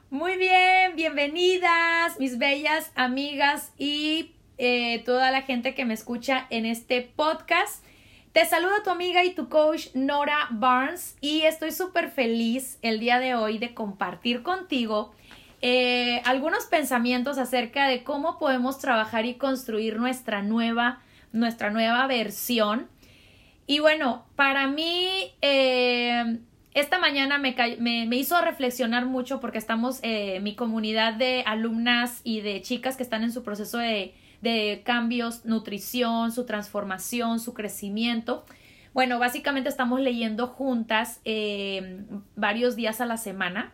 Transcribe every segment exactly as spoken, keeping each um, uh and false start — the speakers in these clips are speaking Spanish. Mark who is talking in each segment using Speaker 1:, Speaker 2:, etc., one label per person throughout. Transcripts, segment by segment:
Speaker 1: Muy bien, bienvenidas mis bellas amigas y eh, toda la gente que me escucha en este podcast. Te saluda tu amiga y tu coach Nora Barnes y estoy súper feliz el día de hoy de compartir contigo eh, algunos pensamientos acerca de cómo podemos trabajar y construir nuestra nueva, nuestra nueva versión. Y bueno, para mí... Eh, Esta mañana me, me, me hizo reflexionar mucho porque estamos en eh, mi comunidad de alumnas y de chicas que están en su proceso de, de cambios, nutrición, su transformación, su crecimiento. Bueno, básicamente estamos leyendo juntas eh, varios días a la semana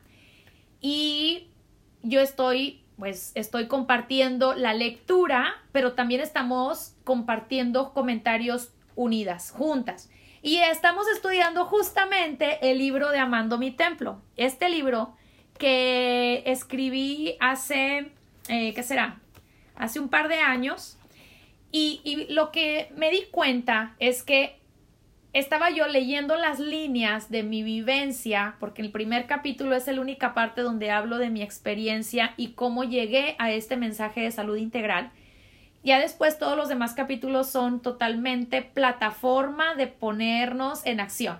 Speaker 1: y yo estoy, pues, estoy compartiendo la lectura, pero también estamos compartiendo comentarios unidas, juntas. Y estamos estudiando justamente el libro de Amando mi Templo. Este libro que escribí hace, eh, ¿qué será? Hace un par de años. Y, y lo que me di cuenta es que estaba yo leyendo las líneas de mi vivencia, porque el primer capítulo es la única parte donde hablo de mi experiencia y cómo llegué a este mensaje de salud integral. Ya después todos los demás capítulos son totalmente plataforma de ponernos en acción.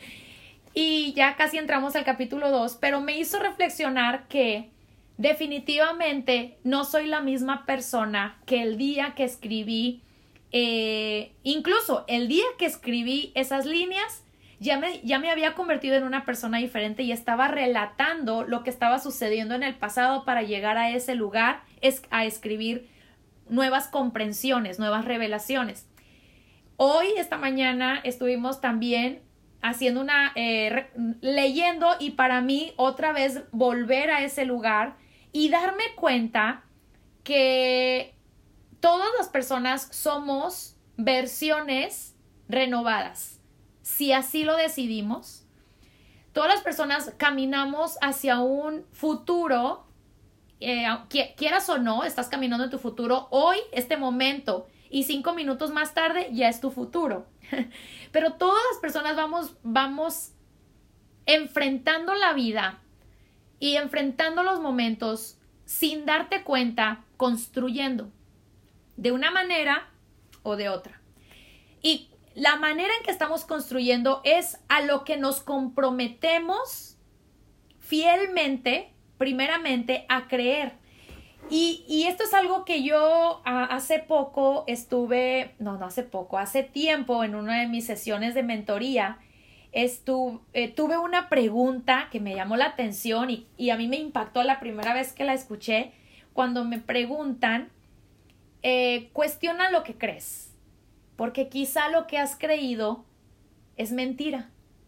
Speaker 1: Y ya casi entramos al capítulo dos, pero me hizo reflexionar que definitivamente no soy la misma persona que el día que escribí, eh, incluso el día que escribí esas líneas, ya me, ya me había convertido en una persona diferente y estaba relatando lo que estaba sucediendo en el pasado para llegar a ese lugar, es, a escribir nuevas comprensiones, nuevas revelaciones. Hoy, esta mañana, estuvimos también haciendo una, eh, re, leyendo y para mí otra vez volver a ese lugar y darme cuenta que todas las personas somos versiones renovadas. Si así lo decidimos, todas las personas caminamos hacia un futuro. Eh, quieras o no, estás caminando en tu futuro hoy, este momento, y cinco minutos más tarde ya es tu futuro. Pero todas las personas vamos, vamos enfrentando la vida y enfrentando los momentos sin darte cuenta, construyendo de una manera o de otra. Y la manera en que estamos construyendo es a lo que nos comprometemos fielmente, primeramente, a creer. Y, y esto es algo que yo a, hace poco estuve, no, no hace poco, hace tiempo en una de mis sesiones de mentoría, estuve, eh, tuve una pregunta que me llamó la atención y, y a mí me impactó la primera vez que la escuché, cuando me preguntan, eh, cuestiona lo que crees, porque quizá lo que has creído es mentira.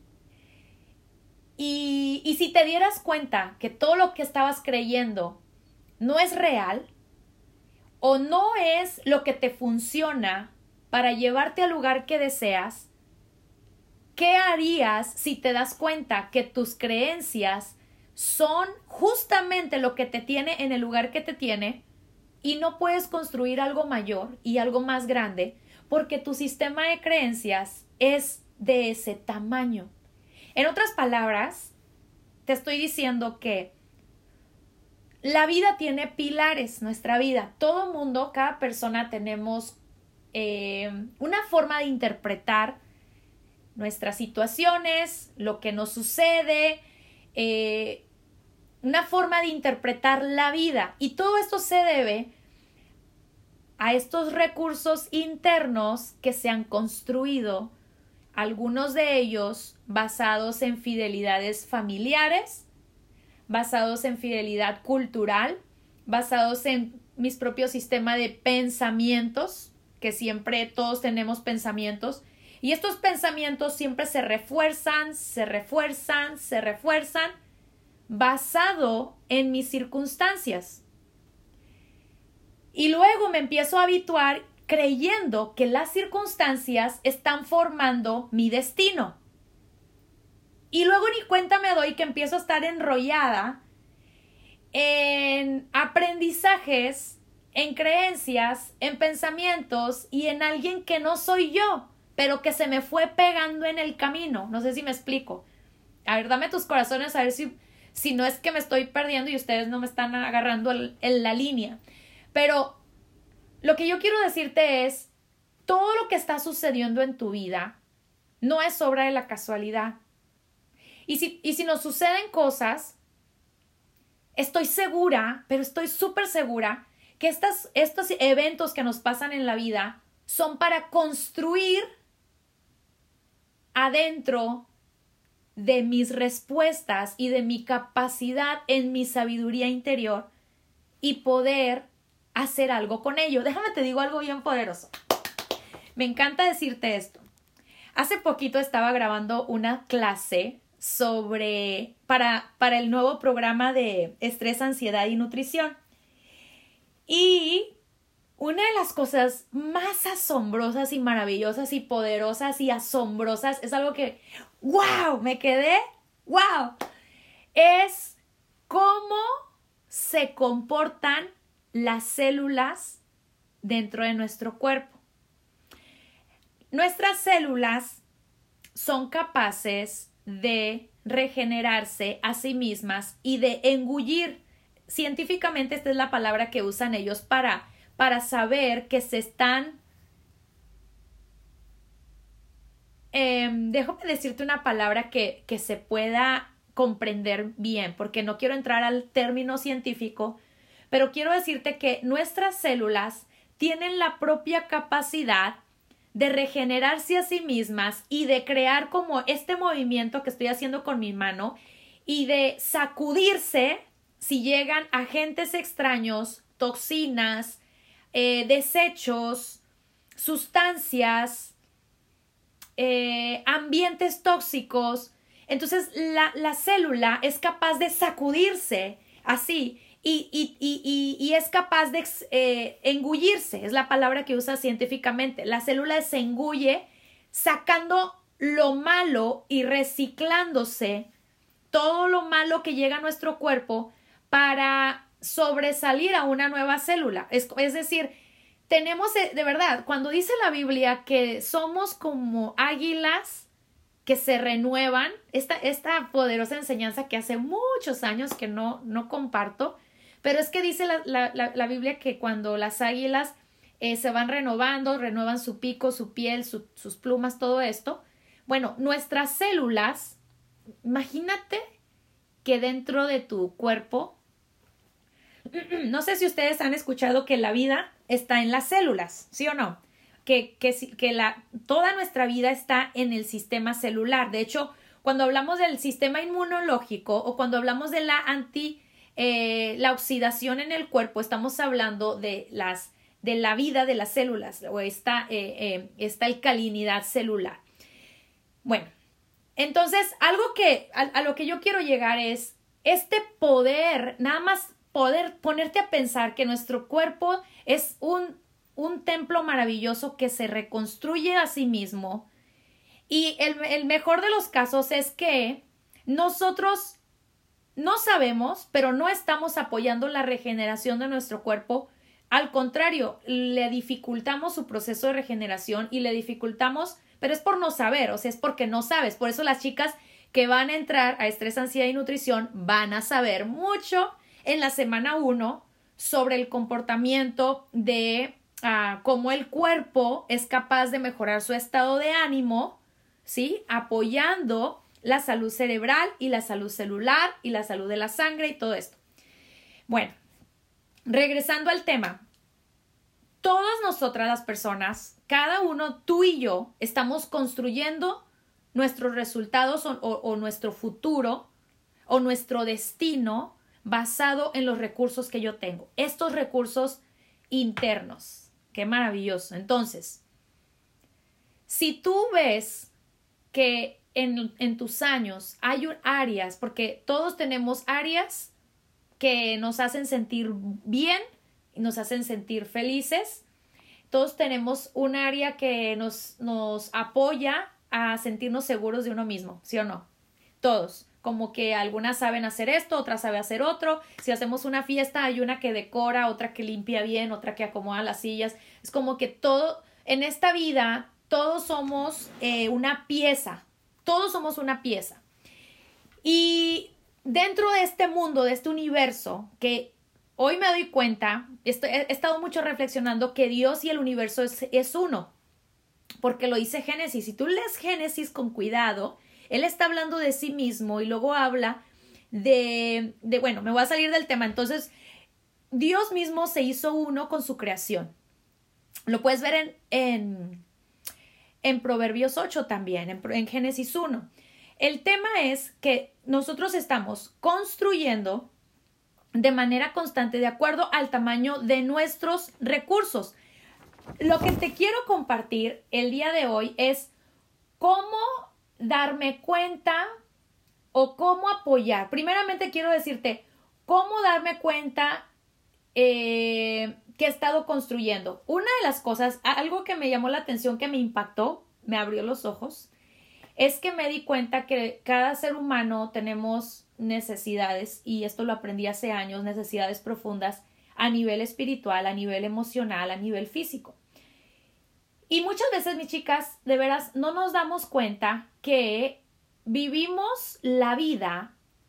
Speaker 1: Y, y si te dieras cuenta que todo lo que estabas creyendo no es real o no es lo que te funciona para llevarte al lugar que deseas, ¿qué harías si te das cuenta que tus creencias son justamente lo que te tiene en el lugar que te tiene y no puedes construir algo mayor y algo más grande porque tu sistema de creencias es de ese tamaño? En otras palabras, te estoy diciendo que la vida tiene pilares, nuestra vida. Todo mundo, cada persona tenemos eh, una forma de interpretar nuestras situaciones, lo que nos sucede, eh, una forma de interpretar la vida. Y todo esto se debe a estos recursos internos que se han construido, algunos de ellos basados en fidelidades familiares, basados en fidelidad cultural, basados en mis propios sistemas de pensamientos, que siempre todos tenemos pensamientos, y estos pensamientos siempre se refuerzan, se refuerzan, se refuerzan, basado en mis circunstancias. Y luego me empiezo a habituar creyendo que las circunstancias están formando mi destino. Y luego ni cuenta me doy que empiezo a estar enrollada en aprendizajes, en creencias, en pensamientos y en alguien que no soy yo, pero que se me fue pegando en el camino. No sé si me explico. A ver, dame tus corazones a ver si, si no es que me estoy perdiendo y ustedes no me están agarrando el, el, la línea. Pero lo que yo quiero decirte es, todo lo que está sucediendo en tu vida no es obra de la casualidad. Y si, y si nos suceden cosas, estoy segura, pero estoy súper segura que estas, estos eventos que nos pasan en la vida son para construir adentro de mis respuestas y de mi capacidad en mi sabiduría interior y poder hacer algo con ello. Déjame te digo algo bien poderoso. Me encanta decirte esto. Hace poquito estaba grabando una clase sobre para, para el nuevo programa de estrés, ansiedad y nutrición. Y una de las cosas más asombrosas y maravillosas y poderosas y asombrosas es algo que, wow, me quedé, wow, es cómo se comportan las células dentro de nuestro cuerpo. Nuestras células son capaces de regenerarse a sí mismas y de engullir. Científicamente esta es la palabra que usan ellos para para saber que se están, eh, déjame decirte una palabra que, que se pueda comprender bien, porque no quiero entrar al término científico, pero quiero decirte que nuestras células tienen la propia capacidad de regenerarse a sí mismas y de crear como este movimiento que estoy haciendo con mi mano y de sacudirse si llegan agentes extraños, toxinas, Eh, desechos, sustancias, eh, ambientes tóxicos. Entonces la, la célula es capaz de sacudirse así y, y, y, y, y es capaz de eh, engullirse, es la palabra que usa científicamente. La célula se engulle sacando lo malo y reciclándose todo lo malo que llega a nuestro cuerpo para sobresalir a una nueva célula. Es, es decir, tenemos de, de verdad, cuando dice la Biblia que somos como águilas que se renuevan, esta, esta poderosa enseñanza que hace muchos años que no, no comparto, pero es que dice la, la, la, la Biblia que cuando las águilas eh, se van renovando, renuevan su pico, su piel, su, sus plumas, todo esto. Bueno, nuestras células, imagínate que dentro de tu cuerpo, no sé si ustedes han escuchado que la vida está en las células, ¿sí o no? Que, que, que la, toda nuestra vida está en el sistema celular. De hecho, cuando hablamos del sistema inmunológico o cuando hablamos de la anti, eh, la oxidación en el cuerpo, estamos hablando de, las, de la vida de las células o esta, eh, eh, esta alcalinidad celular. Bueno, entonces algo que a, a lo que yo quiero llegar es este poder, nada más poder ponerte a pensar que nuestro cuerpo es un, un templo maravilloso que se reconstruye a sí mismo. Y el, el mejor de los casos es que nosotros no sabemos, pero no estamos apoyando la regeneración de nuestro cuerpo. Al contrario, le dificultamos su proceso de regeneración y le dificultamos, pero es por no saber, o sea, es porque no sabes. Por eso las chicas que van a entrar a estrés, ansiedad y nutrición van a saber mucho en la semana uno sobre el comportamiento de uh, cómo el cuerpo es capaz de mejorar su estado de ánimo, ¿sí? Apoyando la salud cerebral y la salud celular y la salud de la sangre y todo esto. Bueno, regresando al tema, todas nosotras las personas, cada uno, tú y yo, estamos construyendo nuestros resultados o, o, o nuestro futuro o nuestro destino basado en los recursos que yo tengo. Estos recursos internos. Qué maravilloso. Entonces, si tú ves que en, en tus años hay un, áreas, porque todos tenemos áreas que nos hacen sentir bien, nos hacen sentir felices. Todos tenemos un área que nos, nos apoya a sentirnos seguros de uno mismo, ¿sí o no? Todos. Como que algunas saben hacer esto, otras saben hacer otro. Si hacemos una fiesta, hay una que decora, otra que limpia bien, otra que acomoda las sillas. Es como que todo, en esta vida, todos somos eh, una pieza. Todos somos una pieza. Y dentro de este mundo, de este universo, que hoy me doy cuenta, estoy, he estado mucho reflexionando que Dios y el universo es, es uno, porque lo dice Génesis. Si tú lees Génesis con cuidado, Él está hablando de sí mismo y luego habla de, de, bueno, me voy a salir del tema. Entonces, Dios mismo se hizo uno con su creación. Lo puedes ver en, en, en Proverbios ocho también, en, en Génesis uno. El tema es que nosotros estamos construyendo de manera constante de acuerdo al tamaño de nuestros recursos. Lo que te quiero compartir el día de hoy es cómo darme cuenta o cómo apoyar. Primeramente quiero decirte cómo darme cuenta eh, que he estado construyendo. Una de las cosas, algo que me llamó la atención, que me impactó, me abrió los ojos, es que me di cuenta que cada ser humano tenemos necesidades, y esto lo aprendí hace años, necesidades profundas a nivel espiritual, a nivel emocional, a nivel físico. Y muchas veces, mis chicas, de veras no nos damos cuenta que vivimos la vida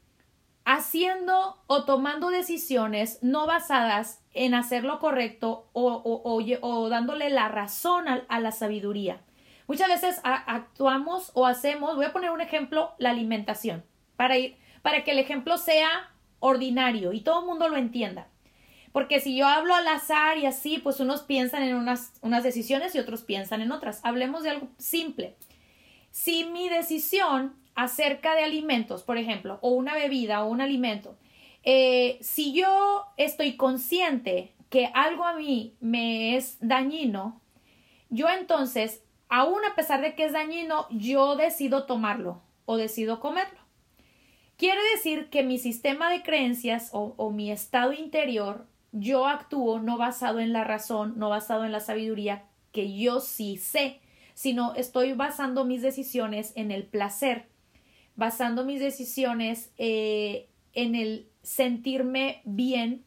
Speaker 1: haciendo o tomando decisiones no basadas en hacer lo correcto o, o, o, o dándole la razón a, a la sabiduría. Muchas veces a, actuamos o hacemos, voy a poner un ejemplo, la alimentación, para, ir, para que el ejemplo sea ordinario y todo el mundo lo entienda. Porque si yo hablo al azar y así, pues unos piensan en unas, unas decisiones y otros piensan en otras. Hablemos de algo simple. Si mi decisión acerca de alimentos, por ejemplo, o una bebida o un alimento, eh, si yo estoy consciente que algo a mí me es dañino, yo entonces, aún a pesar de que es dañino, yo decido tomarlo o decido comerlo. Quiere decir que mi sistema de creencias o, o mi estado interior, yo actúo no basado en la razón, no basado en la sabiduría que yo sí sé, sino estoy basando mis decisiones en el placer, basando mis decisiones eh, en el sentirme bien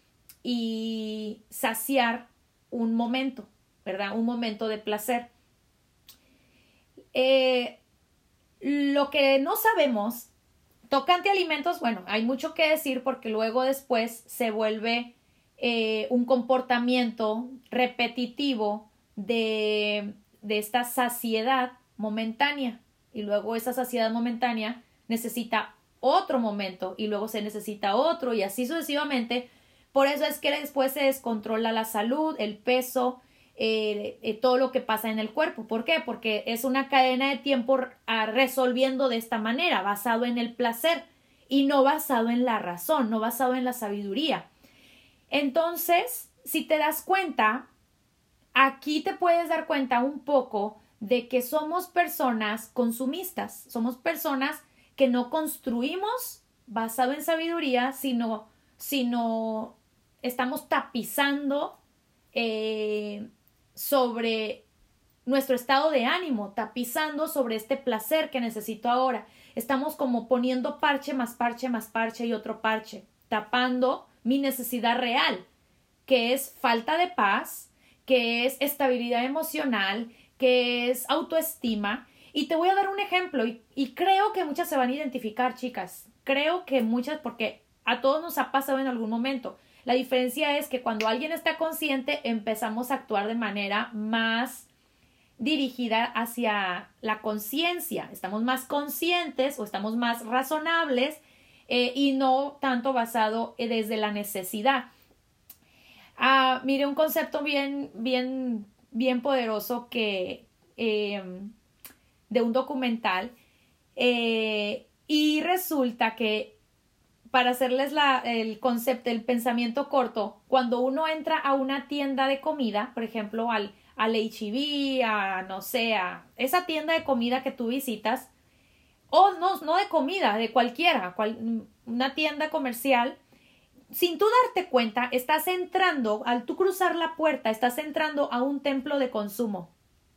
Speaker 1: y saciar un momento, ¿verdad? Un momento de placer. Eh, lo que no sabemos tocante a alimentos, bueno, hay mucho que decir porque luego después se vuelve eh, un comportamiento repetitivo de, de esta saciedad momentánea, y luego esa saciedad momentánea necesita otro momento y luego se necesita otro y así sucesivamente. Por eso es que después se descontrola la salud, el peso, eh, eh, todo lo que pasa en el cuerpo. ¿Por qué? Porque es una cadena de tiempo a, resolviendo de esta manera, basado en el placer y no basado en la razón, no basado en la sabiduría. Entonces, si te das cuenta, aquí te puedes dar cuenta un poco de que somos personas consumistas, somos personas que no construimos basado en sabiduría, sino, sino estamos tapizando eh, sobre nuestro estado de ánimo, tapizando sobre este placer que necesito ahora. Estamos como poniendo parche más parche más parche y otro parche, tapando mi necesidad real, que es falta de paz, que es estabilidad emocional, que es autoestima. Y te voy a dar un ejemplo y, y creo que muchas se van a identificar, chicas. Creo que muchas, porque a todos nos ha pasado en algún momento. La diferencia es que cuando alguien está consciente empezamos a actuar de manera más dirigida hacia la conciencia. Estamos más conscientes o estamos más razonables eh, y no tanto basado eh, desde la necesidad. Ah, mire, un concepto bien, bien, bien poderoso que eh, de un documental eh, y resulta que para hacerles la, el concepto, el pensamiento corto, cuando uno entra a una tienda de comida, por ejemplo, al, al H E B, a no sé, a esa tienda de comida que tú visitas, o no, no de comida, de cualquiera, cual, una tienda comercial, sin tú darte cuenta, estás entrando, al tú cruzar la puerta, estás entrando a un templo de consumo.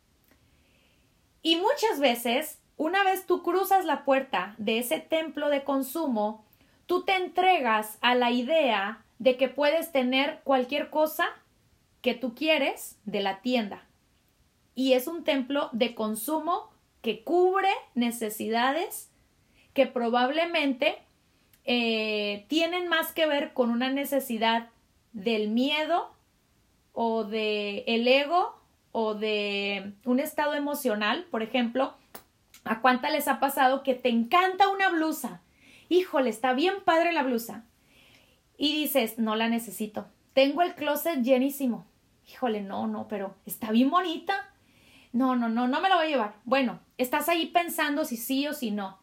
Speaker 1: Y muchas veces, una vez tú cruzas la puerta de ese templo de consumo, tú te entregas a la idea de que puedes tener cualquier cosa que tú quieres de la tienda. Y es un templo de consumo que cubre necesidades que probablemente eh, tienen más que ver con una necesidad del miedo o de el ego o de un estado emocional. Por ejemplo, ¿a cuánta les ha pasado que te encanta una blusa? Híjole, está bien padre la blusa. Y dices, no la necesito. Tengo el closet llenísimo. Híjole, no, no, pero está bien bonita. No, no, no, no me la voy a llevar. Bueno, estás ahí pensando si sí o si no.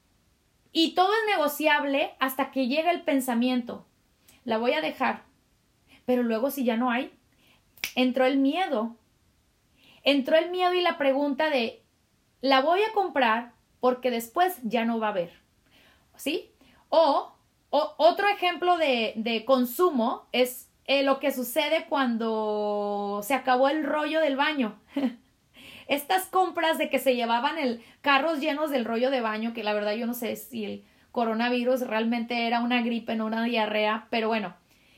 Speaker 1: Y todo es negociable hasta que llega el pensamiento. La voy a dejar. Pero luego si ya no hay, entró el miedo. Entró el miedo y la pregunta de, la voy a comprar porque después ya no va a haber. ¿Sí? O, o otro ejemplo de, de consumo es eh, lo que sucede cuando se acabó el rollo del baño. Estas compras de que se llevaban el, carros llenos del rollo de baño, que la verdad yo no sé si el coronavirus realmente era una gripe, no una diarrea, pero bueno,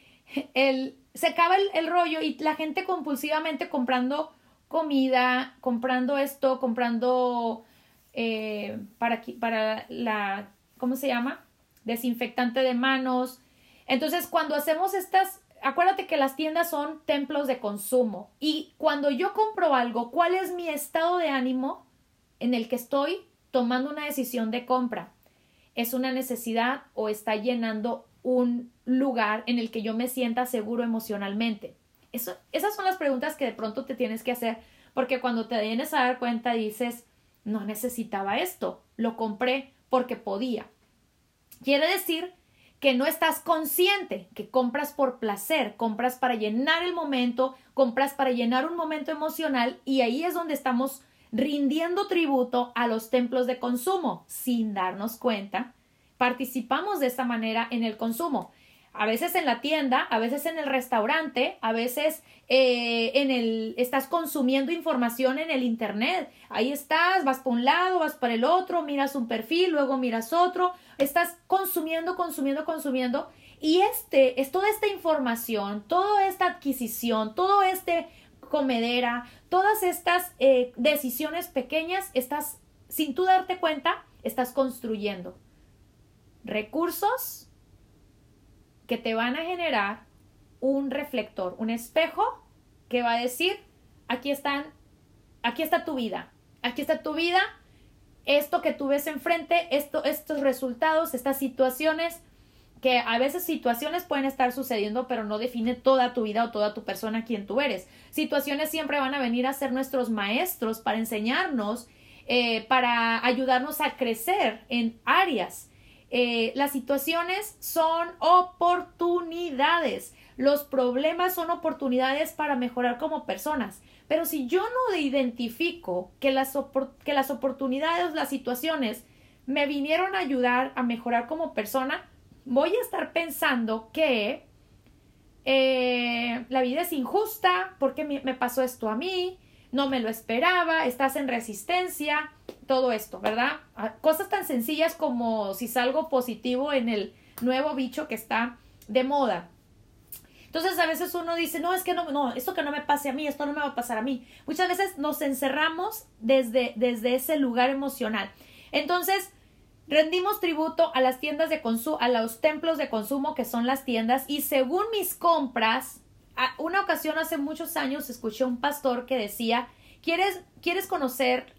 Speaker 1: el, se acaba el, el rollo y la gente compulsivamente comprando comida, comprando esto, comprando eh, para, para la, ¿cómo se llama? Desinfectante de manos. Entonces, cuando hacemos estas, acuérdate que las tiendas son templos de consumo. Y cuando yo compro algo, ¿cuál es mi estado de ánimo en el que estoy tomando una decisión de compra? ¿Es una necesidad o está llenando un lugar en el que yo me sienta seguro emocionalmente? Eso, esas son las preguntas que de pronto te tienes que hacer, porque cuando te vienes a dar cuenta dices, no necesitaba esto, lo compré porque podía. Quiere decir que no estás consciente, que compras por placer, compras para llenar el momento, compras para llenar un momento emocional, y ahí es donde estamos rindiendo tributo a los templos de consumo. Sin darnos cuenta, participamos de esta manera en el consumo. A veces en la tienda, a veces en el restaurante, a veces eh, en el, estás consumiendo información en el internet. Ahí estás, vas para un lado, vas para el otro, miras un perfil, luego miras otro. Estás consumiendo, consumiendo, consumiendo. Y este, es toda esta información, toda esta adquisición, todo este comedera, todas estas eh, decisiones pequeñas, estás, sin tú darte cuenta, estás construyendo recursos que te van a generar un reflector, un espejo que va a decir, aquí están, aquí está tu vida, aquí está tu vida, esto que tú ves enfrente, esto, estos resultados, estas situaciones, que a veces situaciones pueden estar sucediendo, pero no define toda tu vida o toda tu persona, quién tú eres. Situaciones siempre van a venir a ser nuestros maestros para enseñarnos, eh, para ayudarnos a crecer en áreas. Eh, las situaciones son oportunidades. Los problemas son oportunidades para mejorar como personas. Pero si yo no identifico que las, que las oportunidades, las situaciones me vinieron a ayudar a mejorar como persona, voy a estar pensando que eh, la vida es injusta, porque me, me pasó esto a mí, no me lo esperaba, estás en resistencia, todo esto, ¿verdad? Cosas tan sencillas como si salgo positivo en el nuevo bicho que está de moda. Entonces a veces uno dice, no, es que no, no, esto que no me pase a mí, esto no me va a pasar a mí. Muchas veces nos encerramos desde, desde ese lugar emocional. Entonces rendimos tributo a las tiendas de consumo, a los templos de consumo que son las tiendas, y según mis compras, a una ocasión hace muchos años escuché a un pastor que decía, ¿quieres, ¿quieres conocer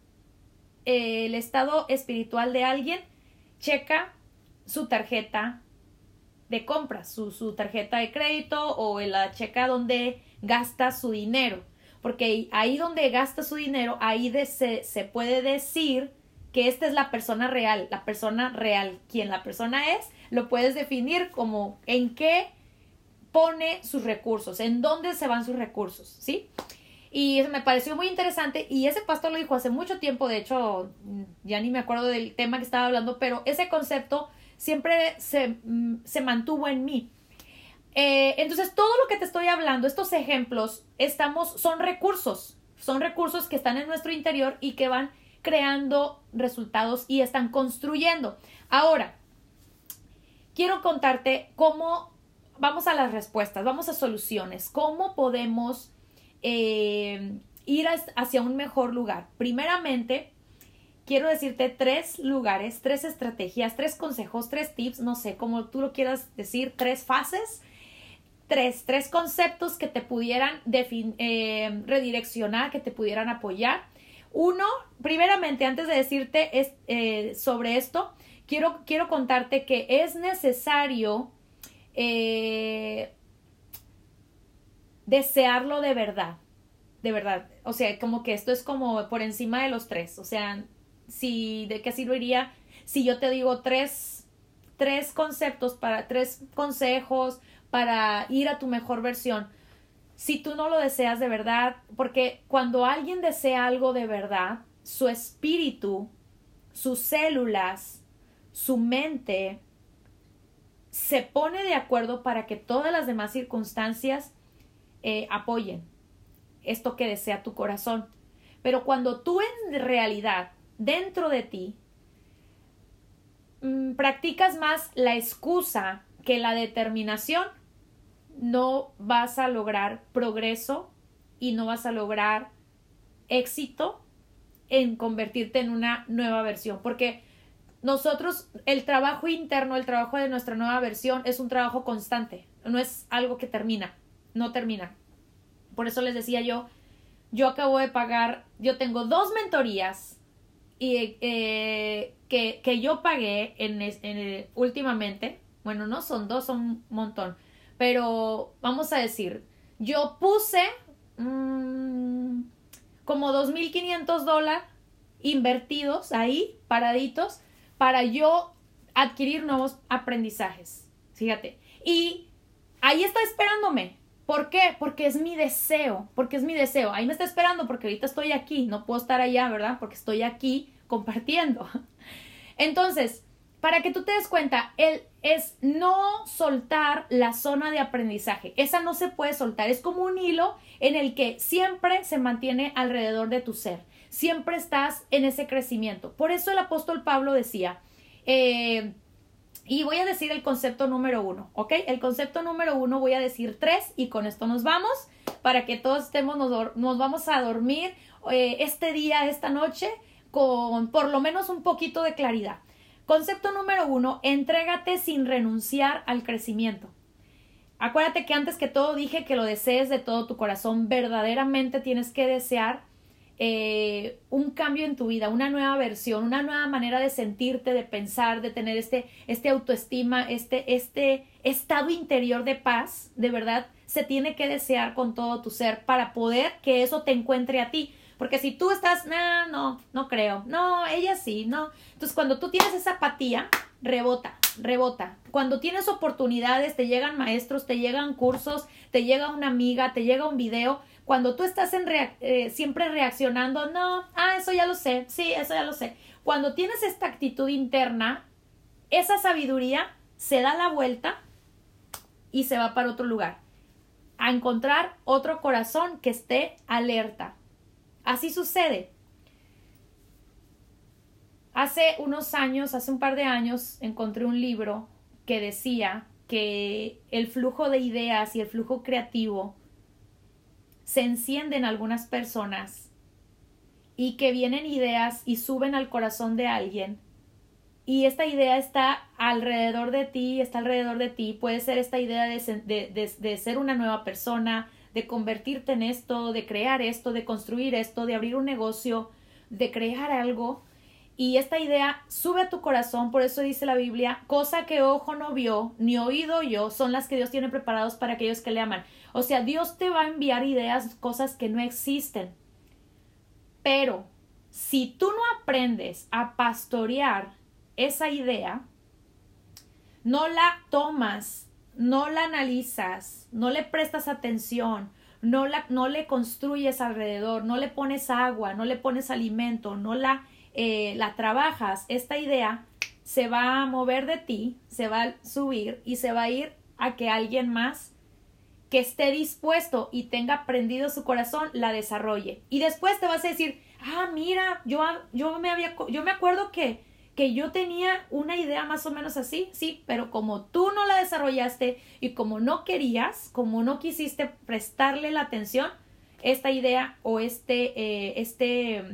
Speaker 1: eh, el estado espiritual de alguien? Checa su tarjeta de compras, su, su tarjeta de crédito, o la checa donde gasta su dinero, porque ahí donde gasta su dinero, ahí de, se, se puede decir que esta es la persona real, la persona real, quien la persona es, lo puedes definir como en qué pone sus recursos, en dónde se van sus recursos, ¿sí? Y eso me pareció muy interesante, y ese pastor lo dijo hace mucho tiempo, de hecho, ya ni me acuerdo del tema que estaba hablando, pero ese concepto siempre se, se mantuvo en mí. Eh, entonces, todo lo que te estoy hablando, estos ejemplos, estamos, son recursos, son recursos que están en nuestro interior y que van creando resultados y están construyendo. Ahora, quiero contarte cómo, vamos a las respuestas, vamos a soluciones, cómo podemos eh, ir hacia un mejor lugar. Primeramente, quiero decirte tres lugares, tres estrategias, tres consejos, tres tips, no sé, como tú lo quieras decir, tres fases, tres, tres conceptos que te pudieran defin- eh, redireccionar, que te pudieran apoyar. Uno, primeramente, antes de decirte es, eh, sobre esto, quiero, quiero contarte que es necesario eh, desearlo de verdad, de verdad. O sea, como que esto es como por encima de los tres. O sea, si, ¿de qué serviría si yo te digo tres, tres conceptos, para, tres consejos para ir a tu mejor versión? Si tú no lo deseas de verdad, porque cuando alguien desea algo de verdad, su espíritu, sus células, su mente, se pone de acuerdo para que todas las demás circunstancias eh, apoyen esto que desea tu corazón. Pero cuando tú en realidad, dentro de ti, mmm, practicas más la excusa que la determinación, no vas a lograr progreso y no vas a lograr éxito en convertirte en una nueva versión, porque nosotros, el trabajo interno, el trabajo de nuestra nueva versión es un trabajo constante, no es algo que termina, no termina. Por eso les decía yo, yo acabo de pagar, yo tengo dos mentorías y, eh, que, que yo pagué en, en, últimamente, bueno, no son dos, son un montón, pero vamos a decir, yo puse mmm, como dos mil quinientos dólares invertidos ahí, paraditos, para yo adquirir nuevos aprendizajes. Fíjate. Y ahí está esperándome. ¿Por qué? Porque es mi deseo, porque es mi deseo. Ahí me está esperando porque ahorita estoy aquí, no puedo estar allá, ¿verdad? Porque estoy aquí compartiendo. Entonces, para que tú te des cuenta, el es no soltar la zona de aprendizaje. Esa no se puede soltar. Es como un hilo en el que siempre se mantiene alrededor de tu ser. Siempre estás en ese crecimiento. Por eso el apóstol Pablo decía, eh, y voy a decir el concepto número uno, ¿ok? El concepto número uno voy a decir tres y con esto nos vamos para que todos estemos, nos, nos vamos a dormir eh, este día, esta noche, con por lo menos un poquito de claridad. Concepto número uno, entrégate sin renunciar al crecimiento. Acuérdate que antes que todo dije que lo desees de todo tu corazón. Verdaderamente tienes que desear eh, un cambio en tu vida, una nueva versión, una nueva manera de sentirte, de pensar, de tener este, este autoestima, este, este estado interior de paz. De verdad, se tiene que desear con todo tu ser para poder que eso te encuentre a ti. Porque si tú estás, nah, no, no creo, no, ella sí, no. Entonces, cuando tú tienes esa apatía, rebota, rebota. Cuando tienes oportunidades, te llegan maestros, te llegan cursos, te llega una amiga, te llega un video. Cuando tú estás en rea- eh, siempre reaccionando, no, ah, eso ya lo sé, sí, eso ya lo sé. Cuando tienes esta actitud interna, esa sabiduría se da la vuelta y se va para otro lugar. A encontrar otro corazón que esté alerta. Así sucede. Hace unos años, hace un par de años, encontré un libro que decía que el flujo de ideas y el flujo creativo se enciende en algunas personas y que vienen ideas y suben al corazón de alguien y esta idea está alrededor de ti, está alrededor de ti. Puede ser esta idea de, de, de, de ser una nueva persona, de convertirte en esto, de crear esto, de construir esto, de abrir un negocio, de crear algo. Y esta idea sube a tu corazón, por eso dice la Biblia, cosa que ojo no vio, ni oído oyó, son las que Dios tiene preparados para aquellos que le aman. O sea, Dios te va a enviar ideas, cosas que no existen. Pero si tú no aprendes a pastorear esa idea, no la tomas, no la analizas, no le prestas atención, no, la, no le construyes alrededor, no le pones agua, no le pones alimento, no la, eh, la trabajas, esta idea se va a mover de ti, se va a subir y se va a ir a que alguien más que esté dispuesto y tenga prendido su corazón la desarrolle. Y después te vas a decir, ah, mira, yo, yo, me, había, yo me acuerdo que que yo tenía una idea más o menos así, sí, pero como tú no la desarrollaste y como no querías, como no quisiste prestarle la atención, esta idea o este, eh, este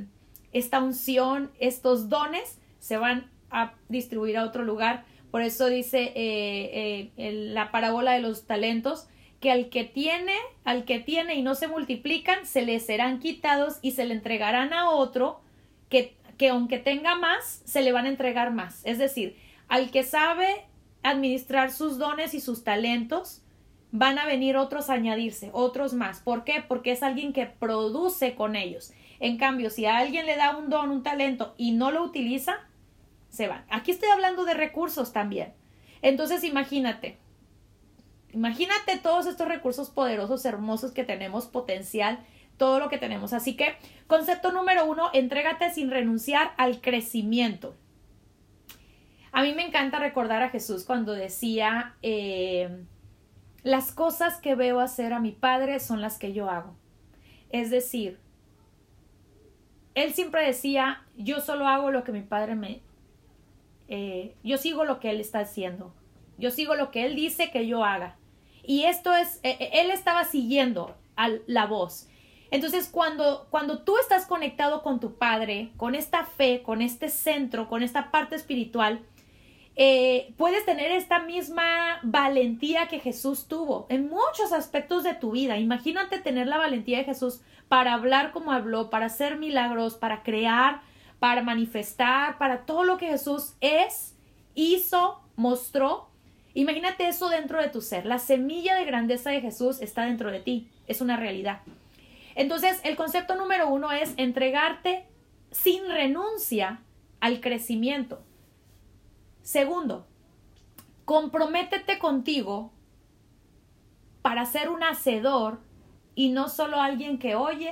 Speaker 1: esta unción, estos dones, se van a distribuir a otro lugar. Por eso dice eh, eh, la parábola de los talentos, que al que tiene, al que tiene y no se multiplican, se le serán quitados y se le entregarán a otro que, que aunque tenga más, se le van a entregar más. Es decir, al que sabe administrar sus dones y sus talentos, van a venir otros a añadirse, otros más. ¿Por qué? Porque es alguien que produce con ellos. En cambio, si a alguien le da un don, un talento y no lo utiliza, se van. Aquí estoy hablando de recursos también. Entonces, imagínate. Imagínate todos estos recursos poderosos, hermosos que tenemos, potencial, todo lo que tenemos. Así que, concepto número uno, entrégate sin renunciar al crecimiento. A mí me encanta recordar a Jesús cuando decía, eh, las cosas que veo hacer a mi Padre son las que yo hago. Es decir, Él siempre decía, yo solo hago lo que mi Padre me... Eh, yo sigo lo que Él está haciendo. Yo sigo lo que Él dice que yo haga. Y esto es, eh, Él estaba siguiendo a la voz. Entonces, cuando, cuando tú estás conectado con tu Padre, con esta fe, con este centro, con esta parte espiritual, eh, puedes tener esta misma valentía que Jesús tuvo en muchos aspectos de tu vida. Imagínate tener la valentía de Jesús para hablar como habló, para hacer milagros, para crear, para manifestar, para todo lo que Jesús es, hizo, mostró. Imagínate eso dentro de tu ser. La semilla de grandeza de Jesús está dentro de ti. Es una realidad. Entonces, el concepto número uno es entregarte sin renuncia al crecimiento. Segundo, comprométete contigo para ser un hacedor y no solo alguien que oye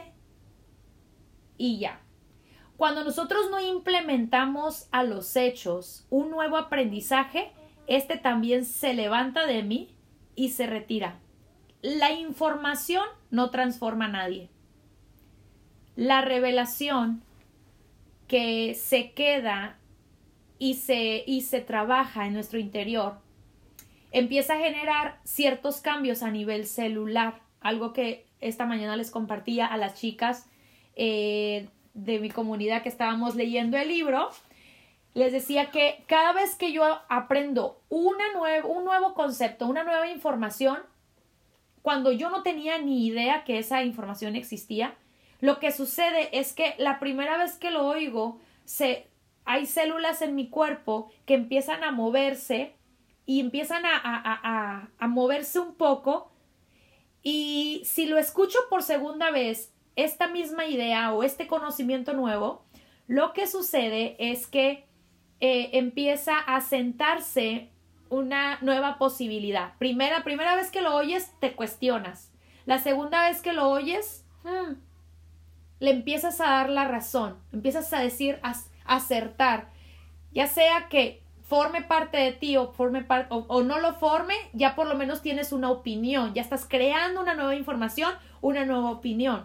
Speaker 1: y ya. Cuando nosotros no implementamos a los hechos un nuevo aprendizaje, este también se levanta de mí y se retira. La información no transforma a nadie. La revelación que se queda y se, y se trabaja en nuestro interior empieza a generar ciertos cambios a nivel celular. Algo que esta mañana les compartía a las chicas eh, de mi comunidad que estábamos leyendo el libro. Les decía que cada vez que yo aprendo una nueva, un nuevo concepto, una nueva información, cuando yo no tenía ni idea que esa información existía, lo que sucede es que la primera vez que lo oigo, se, hay células en mi cuerpo que empiezan a moverse y empiezan a, a, a, a moverse un poco. Y si lo escucho por segunda vez, esta misma idea o este conocimiento nuevo, lo que sucede es que eh, empieza a sentarse una nueva posibilidad. Primera, primera vez que lo oyes, te cuestionas. La segunda vez que lo oyes, hmm, le empiezas a dar la razón, empiezas a decir, a, a acertar, ya sea que forme parte de ti o, forme par o, o no lo forme, ya por lo menos tienes una opinión, ya estás creando una nueva información, una nueva opinión.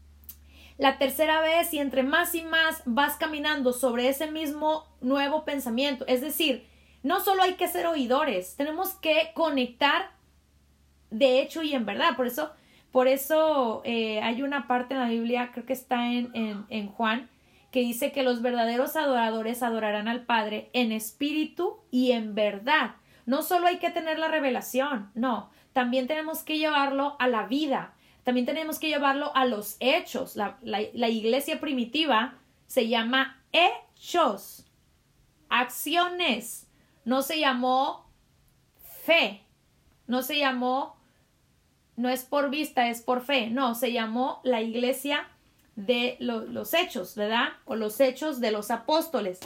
Speaker 1: La tercera vez, y entre más y más vas caminando sobre ese mismo nuevo pensamiento, es decir, no solo hay que ser oidores, tenemos que conectar de hecho y en verdad. Por eso, por eso eh, hay una parte en la Biblia, creo que está en, en, en Juan, que dice que los verdaderos adoradores adorarán al Padre en espíritu y en verdad. No solo hay que tener la revelación, no, también tenemos que llevarlo a la vida, también tenemos que llevarlo a los hechos. La, la, la iglesia primitiva se llama hechos, acciones. No se llamó fe, no se llamó, no es por vista, es por fe, no, se llamó la iglesia de lo, los hechos, ¿verdad? O los hechos de los apóstoles.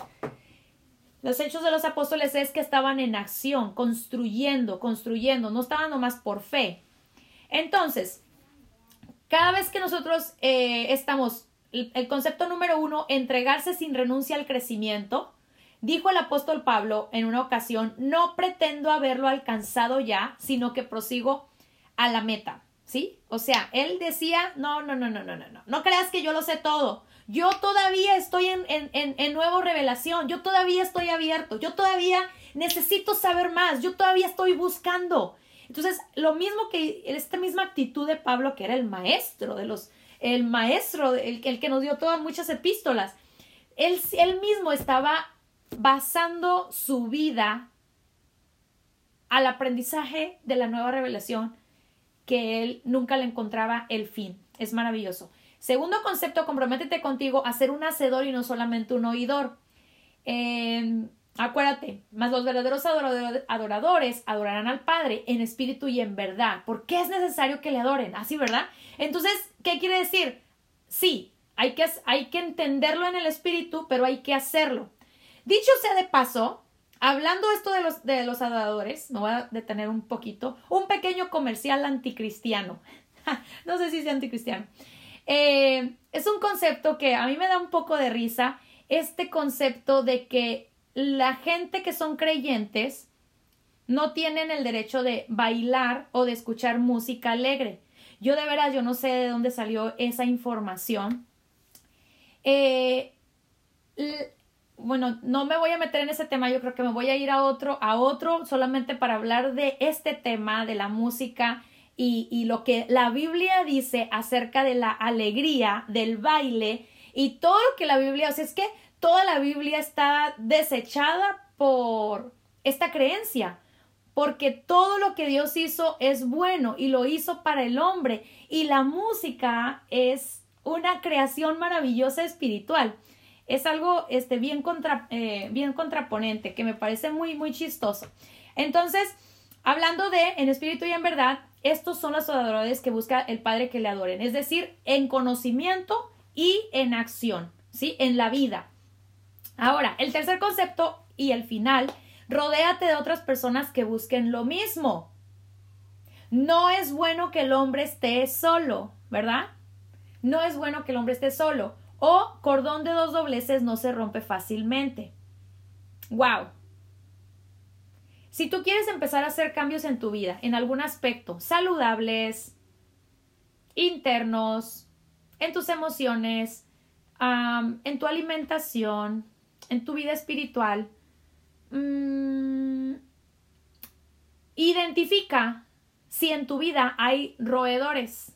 Speaker 1: Los hechos de los apóstoles es que estaban en acción, construyendo, construyendo, no estaban nomás por fe. Entonces, cada vez que nosotros eh, estamos, el, el concepto número uno, entregarse sin renuncia al crecimiento. Dijo el apóstol Pablo en una ocasión, no pretendo haberlo alcanzado ya, sino que prosigo a la meta, ¿sí? O sea, él decía, no, no, no, no, no, no, no, no creas que yo lo sé todo. Yo todavía estoy en, en, en, en nueva revelación, yo todavía estoy abierto, yo todavía necesito saber más, yo todavía estoy buscando. Entonces, lo mismo que esta misma actitud de Pablo, que era el maestro de los, el maestro, el, el que nos dio todas muchas epístolas. él, él mismo estaba basando su vida al aprendizaje de la nueva revelación, que él nunca le encontraba el fin. Es maravilloso. Segundo concepto, comprométete contigo a ser un hacedor y no solamente un oidor. Eh, acuérdate, más los verdaderos adoradores adorarán al Padre en espíritu y en verdad. ¿Por qué es necesario que le adoren? Así, ¿verdad? Entonces, ¿qué quiere decir? Sí, hay que, hay que entenderlo en el espíritu, pero hay que hacerlo. Dicho sea de paso, hablando esto de los, de los adoradores, me voy a detener un poquito, un pequeño comercial anticristiano. No sé si sea anticristiano. Eh, es un concepto que a mí me da un poco de risa, este concepto de que la gente que son creyentes no tienen el derecho de bailar o de escuchar música alegre. Yo de veras, yo no sé de dónde salió esa información. Eh, bueno, no me voy a meter en ese tema, yo creo que me voy a ir a otro, a otro solamente para hablar de este tema, de la música y, y lo que la Biblia dice acerca de la alegría, del baile y todo lo que la Biblia, o sea, es que toda la Biblia está desechada por esta creencia, porque todo lo que Dios hizo es bueno y lo hizo para el hombre y la música es una creación maravillosa espiritual. Es algo este, bien, contra, eh, bien contraponente, que me parece muy, muy chistoso. Entonces, hablando de en espíritu y en verdad, estos son los adoradores que busca el Padre que le adoren. Es decir, en conocimiento y en acción, ¿sí? En la vida. Ahora, el tercer concepto y el final, rodéate de otras personas que busquen lo mismo. No es bueno que el hombre esté solo, ¿verdad? No es bueno que el hombre esté solo. O cordón de dos dobleces no se rompe fácilmente. ¡Wow! Si tú quieres empezar a hacer cambios en tu vida, en algún aspecto, saludables, internos, en tus emociones, um, en tu alimentación, en tu vida espiritual, um, identifica si en tu vida hay roedores.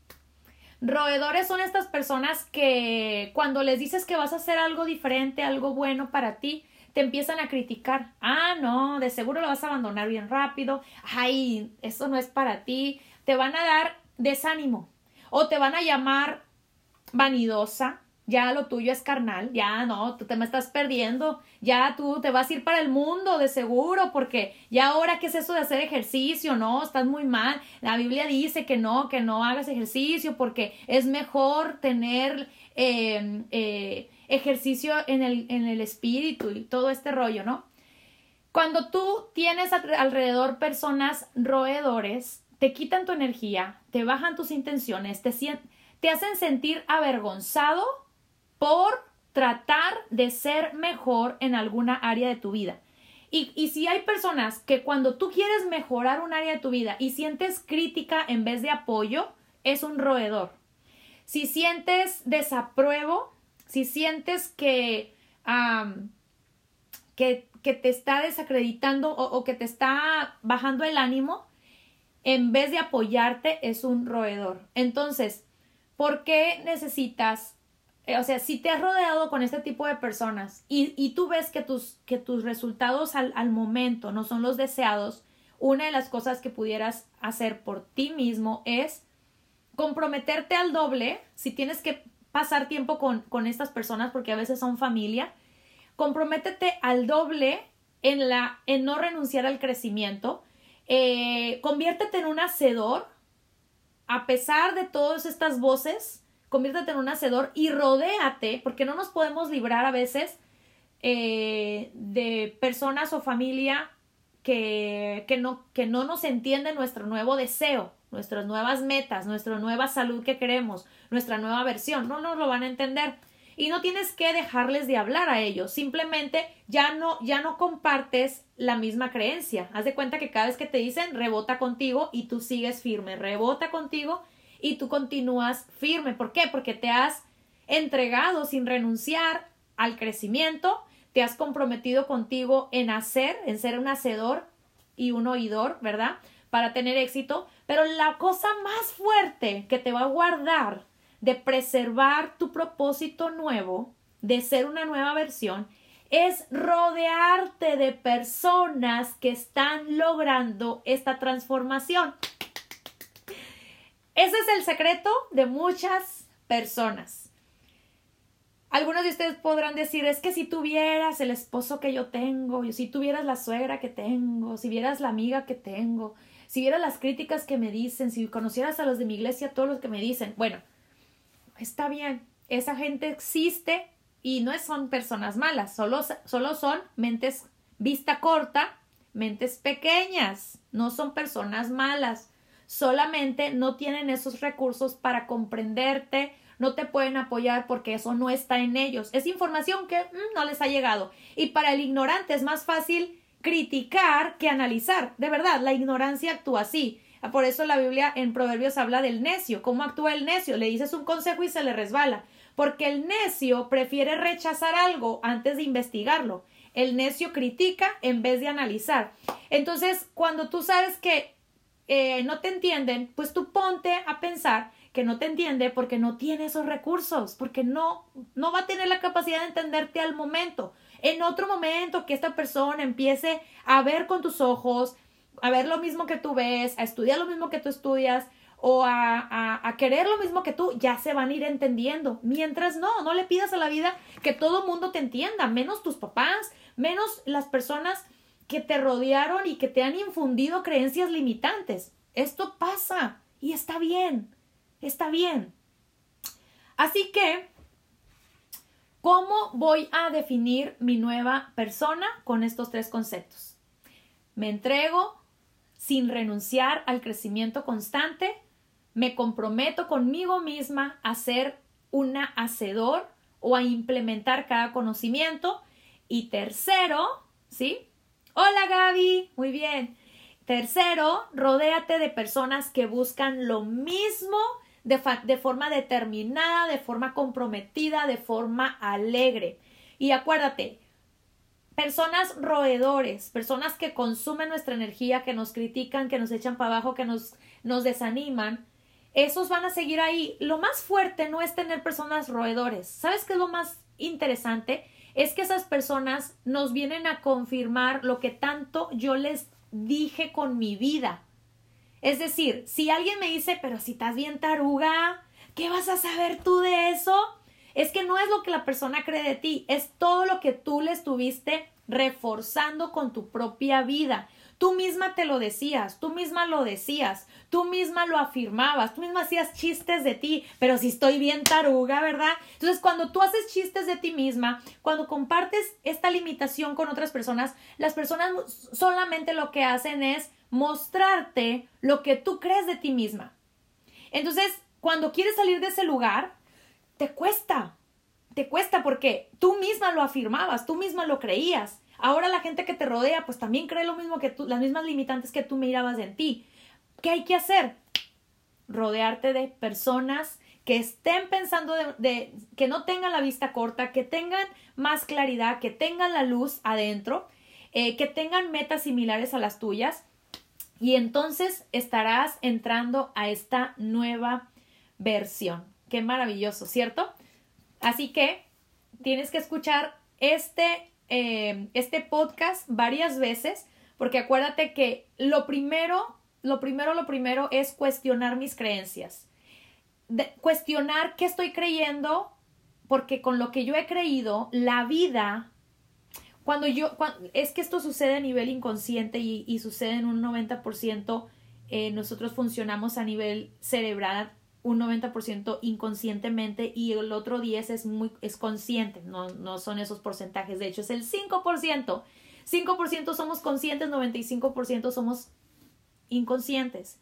Speaker 1: Roedores son estas personas que cuando les dices que vas a hacer algo diferente, algo bueno para ti, te empiezan a criticar. Ah, no, de seguro lo vas a abandonar bien rápido. Ay, eso no es para ti. Te van a dar desánimo o te van a llamar vanidosa. Ya lo tuyo es carnal, ya no, tú te me estás perdiendo, ya tú te vas a ir para el mundo de seguro, porque ya ahora qué es eso de hacer ejercicio, no, estás muy mal, la Biblia dice que no, que no hagas ejercicio porque es mejor tener eh, eh, ejercicio en el, en el espíritu y todo este rollo, ¿no? Cuando tú tienes alrededor personas roedores, te quitan tu energía, te bajan tus intenciones, te, te hacen sentir avergonzado por tratar de ser mejor en alguna área de tu vida. Y, y si hay personas que cuando tú quieres mejorar un área de tu vida y sientes crítica en vez de apoyo, es un roedor. Si sientes desapruebo, si sientes que, um, que, que te está desacreditando o, o que te está bajando el ánimo, en vez de apoyarte, es un roedor. Entonces, ¿por qué necesitas? O sea, si te has rodeado con este tipo de personas y, y tú ves que tus, que tus resultados al, al momento no son los deseados, una de las cosas que pudieras hacer por ti mismo es comprometerte al doble. Si tienes que pasar tiempo con, con estas personas, porque a veces son familia, comprométete al doble en, la, en no renunciar al crecimiento. Eh, conviértete en un hacedor a pesar de todas estas voces. Conviértete en un hacedor y rodéate, porque no nos podemos librar a veces eh, de personas o familia que, que, no, que no nos entienden nuestro nuevo deseo, nuestras nuevas metas, nuestra nueva salud que queremos, nuestra nueva versión. No nos lo van a entender. Y no tienes que dejarles de hablar a ellos. Simplemente ya no, ya no compartes la misma creencia. Haz de cuenta que cada vez que te dicen rebota contigo y tú sigues firme, rebota contigo y tú continúas firme. ¿Por qué? Porque te has entregado sin renunciar al crecimiento, te has comprometido contigo en hacer, en ser un hacedor y un oidor, ¿verdad? Para tener éxito. Pero la cosa más fuerte que te va a guardar de preservar tu propósito nuevo, de ser una nueva versión es rodearte de personas que están logrando esta transformación. Ese es el secreto de muchas personas. Algunos de ustedes podrán decir, es que si tuvieras el esposo que yo tengo, si tuvieras la suegra que tengo, si vieras la amiga que tengo, si vieras las críticas que me dicen, si conocieras a los de mi iglesia, todos los que me dicen, bueno, está bien, esa gente existe y no son personas malas, solo, solo son mentes vista corta, mentes pequeñas, no son personas malas, solamente no tienen esos recursos para comprenderte, no te pueden apoyar porque eso no está en ellos, es información que mm, no les ha llegado y para el ignorante es más fácil criticar que analizar, de verdad, la ignorancia actúa así. Por eso la Biblia en Proverbios habla del necio. ¿Cómo actúa el necio? Le dices un consejo y se le resbala. Porque el necio prefiere rechazar algo antes de investigarlo. El necio critica en vez de analizar. Entonces, cuando tú sabes que eh, no te entienden, pues tú ponte a pensar que no te entiende porque no tiene esos recursos, porque no, no va a tener la capacidad de entenderte al momento. En otro momento que esta persona empiece a ver con tus ojos, a ver lo mismo que tú ves, a estudiar lo mismo que tú estudias o a, a, a querer lo mismo que tú, ya se van a ir entendiendo. Mientras no, no le pidas a la vida que todo mundo te entienda, menos tus papás, menos las personas que te rodearon y que te han infundido creencias limitantes. Esto pasa y está bien, está bien. Así que, ¿cómo voy a definir mi nueva persona con estos tres conceptos? Me entrego sin renunciar al crecimiento constante, me comprometo conmigo misma a ser una hacedor o a implementar cada conocimiento. Y tercero, ¿sí? Hola Gaby, muy bien. Tercero, rodéate de personas que buscan lo mismo de, de forma determinada, de forma comprometida, de forma alegre. Y acuérdate, personas roedores, personas que consumen nuestra energía, que nos critican, que nos echan para abajo, que nos, nos desaniman, esos van a seguir ahí. Lo más fuerte no es tener personas roedores. ¿Sabes qué es lo más interesante? Es que esas personas nos vienen a confirmar lo que tanto yo les dije con mi vida. Es decir, si alguien me dice, pero si estás bien taruga, ¿qué vas a saber tú de eso? Es que no es lo que la persona cree de ti, es todo lo que tú le estuviste reforzando con tu propia vida. Tú misma te lo decías, tú misma lo decías, tú misma lo afirmabas, tú misma hacías chistes de ti, pero si estoy bien taruga, ¿verdad? Entonces, cuando tú haces chistes de ti misma, cuando compartes esta limitación con otras personas, las personas solamente lo que hacen es mostrarte lo que tú crees de ti misma. Entonces, cuando quieres salir de ese lugar, te cuesta, te cuesta porque tú misma lo afirmabas, tú misma lo creías. Ahora la gente que te rodea pues también cree lo mismo que tú, las mismas limitantes que tú mirabas en ti. ¿Qué hay que hacer? Rodearte de personas que estén pensando de, de que no tengan la vista corta, que tengan más claridad, que tengan la luz adentro, eh, que tengan metas similares a las tuyas y entonces estarás entrando a esta nueva versión. Qué maravilloso, ¿cierto? Así que tienes que escuchar este, eh, este podcast varias veces, porque acuérdate que lo primero, lo primero, lo primero es cuestionar mis creencias. De, cuestionar qué estoy creyendo, porque con lo que yo he creído, la vida, cuando yo, cuando, es que esto sucede a nivel inconsciente y, y sucede en un noventa por ciento, eh, nosotros funcionamos a nivel cerebral, un noventa por ciento inconscientemente y el otro diez por ciento es, muy, es consciente, no, no son esos porcentajes, de hecho es el cinco por ciento. cinco por ciento somos conscientes, noventa y cinco por ciento somos inconscientes.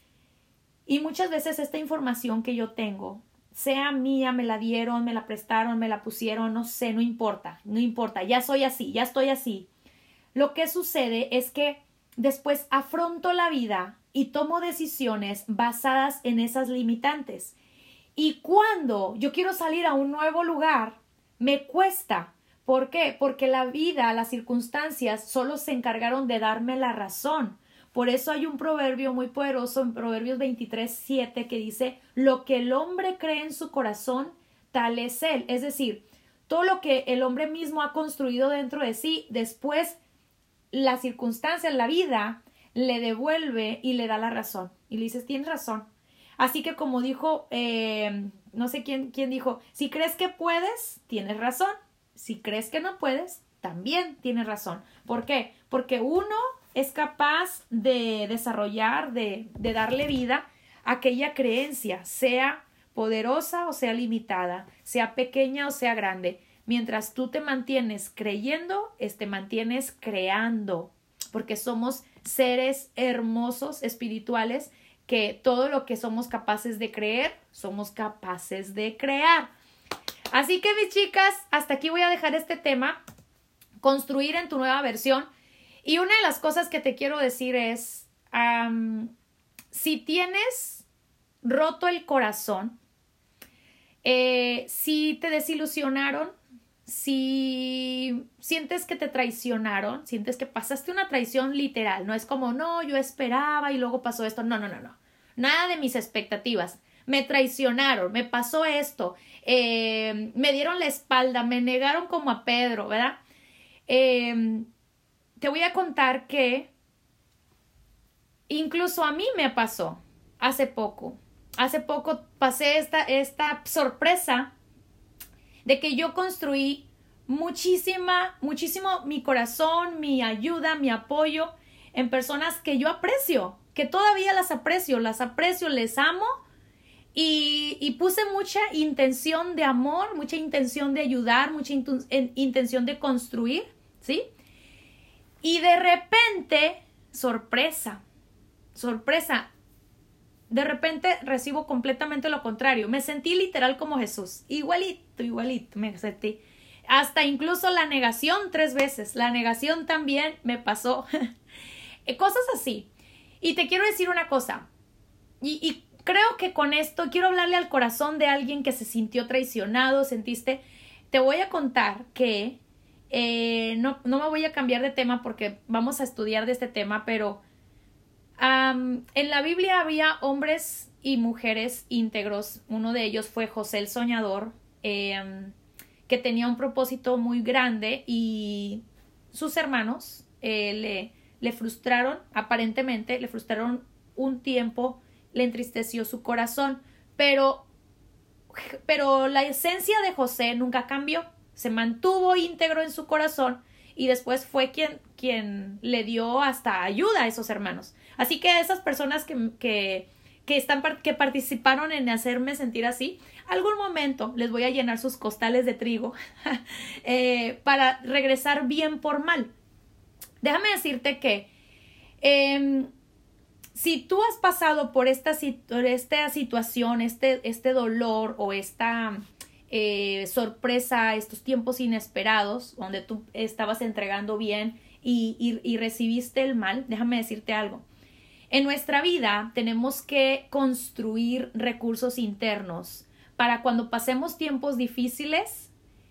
Speaker 1: Y muchas veces esta información que yo tengo, sea mía, me la dieron, me la prestaron, me la pusieron, no sé, no importa, no importa, ya soy así, ya estoy así. Lo que sucede es que después afronto la vida y tomo decisiones basadas en esas limitantes. Y cuando yo quiero salir a un nuevo lugar, me cuesta. ¿Por qué? Porque la vida, las circunstancias, solo se encargaron de darme la razón. Por eso hay un proverbio muy poderoso en Proverbios veintitrés, siete que dice, lo que el hombre cree en su corazón, tal es él. Es decir, todo lo que el hombre mismo ha construido dentro de sí, después la circunstancia, la vida, le devuelve y le da la razón. Y le dices, tienes razón. Así que como dijo, eh, no sé quién, quién dijo, si crees que puedes, tienes razón. Si crees que no puedes, también tienes razón. ¿Por qué? Porque uno es capaz de desarrollar, de, de darle vida a aquella creencia, sea poderosa o sea limitada, sea pequeña o sea grande. Mientras tú te mantienes creyendo, te mantienes creando, porque somos seres hermosos, espirituales, que todo lo que somos capaces de creer, somos capaces de crear. Así que, mis chicas, hasta aquí voy a dejar este tema, construir en tu nueva versión. Y una de las cosas que te quiero decir es, um, si tienes roto el corazón, eh, si te desilusionaron, si sientes que te traicionaron, sientes que pasaste una traición literal, no es como, no, yo esperaba y luego pasó esto, no, no, no, no, nada de mis expectativas, me traicionaron, me pasó esto, eh, me dieron la espalda, me negaron como a Pedro, ¿verdad? Eh, te voy a contar que incluso a mí me pasó hace poco, hace poco pasé esta, esta sorpresa de que yo construí muchísima, muchísimo mi corazón, mi ayuda, mi apoyo en personas que yo aprecio, que todavía las aprecio, las aprecio, les amo y, y puse mucha intención de amor, mucha intención de ayudar, mucha intención de construir, ¿sí? Y de repente, sorpresa, sorpresa, de repente recibo completamente lo contrario. Me sentí literal como Jesús. Igualito, igualito me sentí. Hasta incluso la negación tres veces. La negación también me pasó. Cosas así. Y te quiero decir una cosa. Y, y creo que con esto quiero hablarle al corazón de alguien que se sintió traicionado, sentiste. Te voy a contar que eh, no, no me voy a cambiar de tema porque vamos a estudiar de este tema, pero Um, en la Biblia había hombres y mujeres íntegros. Uno de ellos fue José el Soñador, eh, que tenía un propósito muy grande y sus hermanos eh, le, le frustraron, aparentemente le frustraron un tiempo, le entristeció su corazón, pero, pero la esencia de José nunca cambió, se mantuvo íntegro en su corazón y después fue quien, quien le dio hasta ayuda a esos hermanos. Así que esas personas que, que, que, están, que participaron en hacerme sentir así, algún momento les voy a llenar sus costales de trigo eh, para regresar bien por mal. Déjame decirte que eh, si tú has pasado por esta, esta situación, este, este dolor o esta eh, sorpresa, estos tiempos inesperados donde tú estabas entregando bien y, y, y recibiste el mal, déjame decirte algo. En nuestra vida tenemos que construir recursos internos para cuando pasemos tiempos difíciles,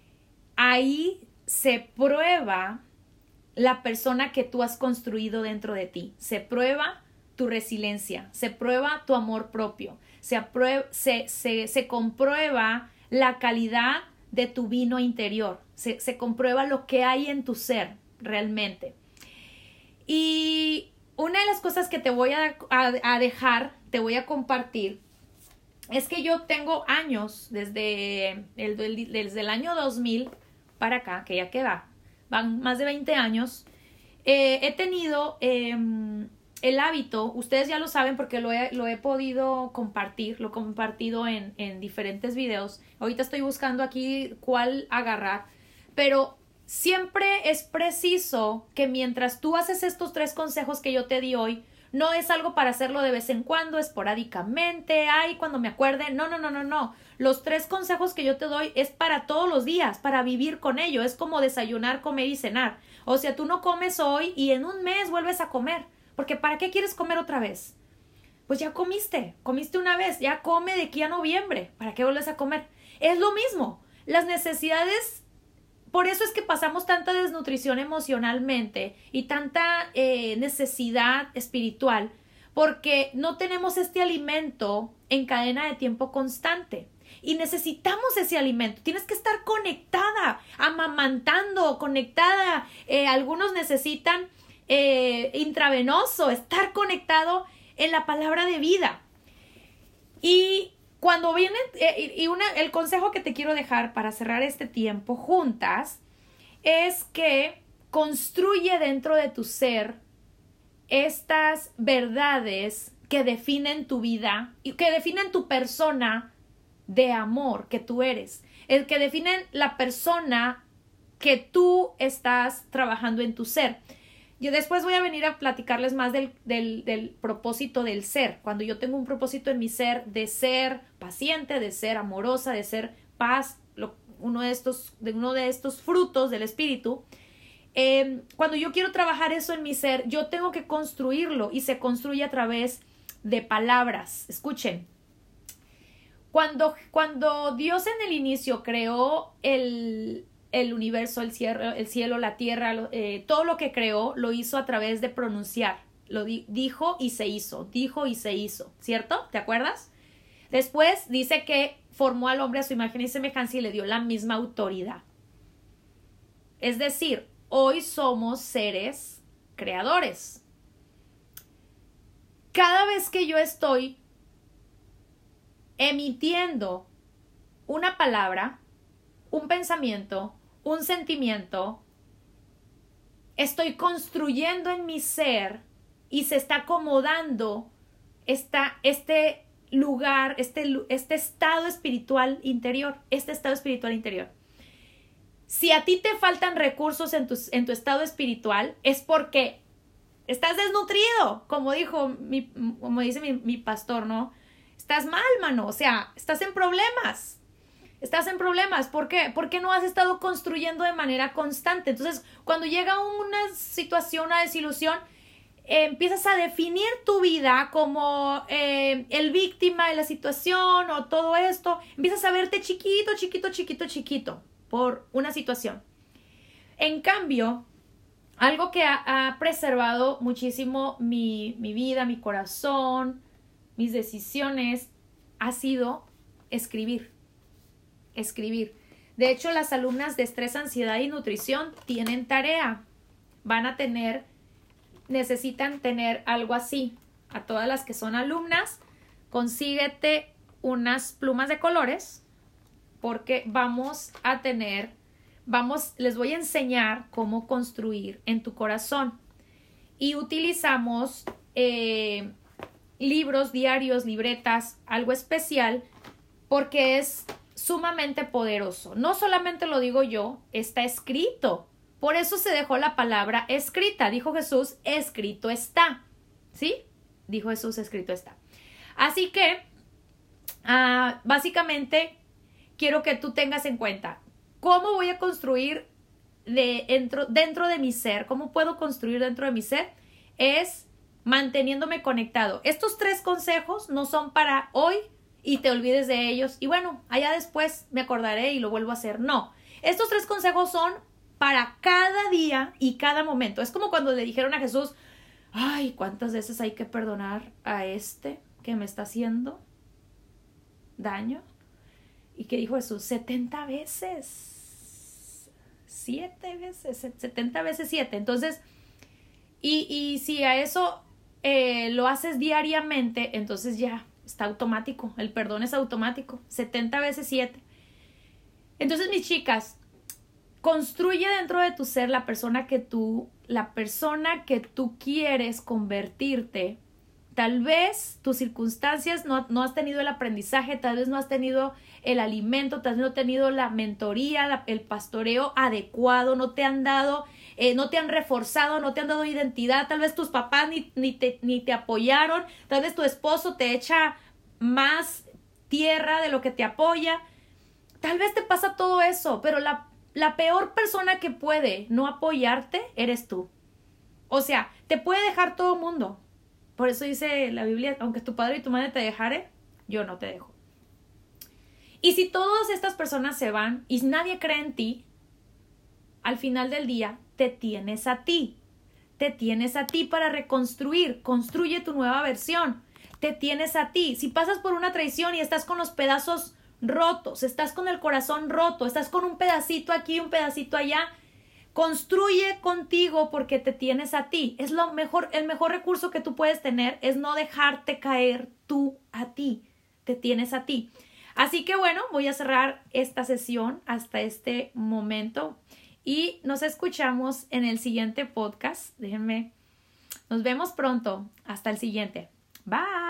Speaker 1: ahí se prueba la persona que tú has construido dentro de ti, se prueba tu resiliencia, se prueba tu amor propio, se, aprueba, se, se, se comprueba la calidad de tu vino interior, se, se comprueba lo que hay en tu ser realmente. Y una de las cosas que te voy a, a, a dejar, te voy a compartir, es que yo tengo años, desde el, desde el año dos mil para acá, que ya queda, van más de veinte años, eh, he tenido eh, el hábito, ustedes ya lo saben porque lo he, lo he podido compartir, lo he compartido en, en diferentes videos, ahorita estoy buscando aquí cuál agarrar, pero siempre es preciso que mientras tú haces estos tres consejos que yo te di hoy, no es algo para hacerlo de vez en cuando, esporádicamente, ay, cuando me acuerde, no, no, no, no, no. Los tres consejos que yo te doy es para todos los días, para vivir con ello, es como desayunar, comer y cenar. O sea, tú no comes hoy y en un mes vuelves a comer, porque ¿para qué quieres comer otra vez? Pues ya comiste, comiste una vez, ya come de aquí a noviembre, ¿para qué vuelves a comer? Es lo mismo, las necesidades. Por eso es que pasamos tanta desnutrición emocionalmente y tanta eh, necesidad espiritual, porque no tenemos este alimento en cadena de tiempo constante. y necesitamos ese alimento. Tienes que estar conectada, amamantando, conectada. Eh, algunos necesitan eh, intravenoso, estar conectado en la palabra de vida. Y cuando viene, eh, y una, el consejo que te quiero dejar para cerrar este tiempo juntas es que construye dentro de tu ser estas verdades que definen tu vida y que definen tu persona de amor que tú eres, el que definen la persona que tú estás trabajando en tu ser. Yo después voy a venir a platicarles más del, del, del propósito del ser. Cuando yo tengo un propósito en mi ser de ser paciente, de ser amorosa, de ser paz, lo, uno, de estos, de uno de estos frutos del espíritu, eh, cuando yo quiero trabajar eso en mi ser, yo tengo que construirlo y se construye a través de palabras. Escuchen, cuando, cuando Dios en el inicio creó el... el universo, el cielo, el cielo la tierra, eh, todo lo que creó lo hizo a través de pronunciar. Lo di- dijo y se hizo, dijo y se hizo, ¿cierto? ¿Te acuerdas? Después dice que formó al hombre a su imagen y semejanza y le dio la misma autoridad. Es decir, hoy somos seres creadores. Cada vez que yo estoy emitiendo una palabra, un pensamiento, un sentimiento, estoy construyendo en mi ser y se está acomodando esta, este lugar, este, este estado espiritual interior, este estado espiritual interior. Si a ti te faltan recursos en tu, en tu estado espiritual, es porque estás desnutrido, como dijo, mi, como dice mi, mi pastor, ¿no? Estás mal, mano, o sea, estás en problemas. Estás en problemas. ¿Por qué? Porque no has estado construyendo de manera constante. Entonces, cuando llega una situación, una desilusión, eh, empiezas a definir tu vida como eh, el víctima de la situación o todo esto. Empiezas a verte chiquito, chiquito, chiquito, chiquito por una situación. En cambio, algo que ha, ha preservado muchísimo mi, mi vida, mi corazón, mis decisiones, ha sido escribir. Escribir. De hecho, las alumnas de estrés, ansiedad y nutrición tienen tarea. Van a tener, necesitan tener algo así. A todas las que son alumnas, consíguete unas plumas de colores porque vamos a tener, vamos, les voy a enseñar cómo construir en tu corazón. Y utilizamos eh, libros, diarios, libretas, algo especial porque es sumamente poderoso. No solamente lo digo yo, está escrito. Por eso se dejó la palabra escrita. Dijo Jesús, escrito está. ¿Sí? Dijo Jesús, escrito está. Así que, uh, básicamente, quiero que tú tengas en cuenta cómo voy a construir de, dentro, dentro de mi ser. ¿Cómo puedo construir dentro de mi ser? Es manteniéndome conectado. Estos tres consejos no son para hoy y te olvides de ellos y bueno, allá después me acordaré y lo vuelvo a hacer. No, estos tres consejos son para cada día y cada momento. Es como cuando le dijeron a Jesús, ay, ¿cuántas veces hay que perdonar a este que me está haciendo daño? ¿Y qué dijo Jesús? setenta veces. Siete veces, setenta veces siete. Entonces, y, y si a eso eh, lo haces diariamente, entonces ya está automático, el perdón es automático, setenta veces siete. Entonces, mis chicas, construye dentro de tu ser la persona que tú, la persona que tú quieres convertirte. Tal vez tus circunstancias no, no has tenido el aprendizaje, tal vez no has tenido el alimento, tal vez no has tenido la mentoría, la, el pastoreo adecuado, no te han dado, eh, no te han reforzado, no te han dado identidad, tal vez tus papás ni, ni, te, ni te apoyaron, tal vez tu esposo te echa más tierra de lo que te apoya, tal vez te pasa todo eso, pero la, la peor persona que puede no apoyarte eres tú. O sea, te puede dejar todo mundo. Por eso dice la Biblia, aunque tu padre y tu madre te dejare, yo no te dejo. Y si todas estas personas se van y nadie cree en ti, al final del día te tienes a ti. Te tienes a ti para reconstruir. Construye tu nueva versión. Te tienes a ti. Si pasas por una traición y estás con los pedazos rotos, estás con el corazón roto, estás con un pedacito aquí, un pedacito allá, construye contigo porque te tienes a ti. Es lo mejor, el mejor recurso que tú puedes tener es no dejarte caer tú a ti, te tienes a ti. Así que bueno, voy a cerrar esta sesión hasta este momento y nos escuchamos en el siguiente podcast. Déjenme, nos vemos pronto. Hasta el siguiente. Bye.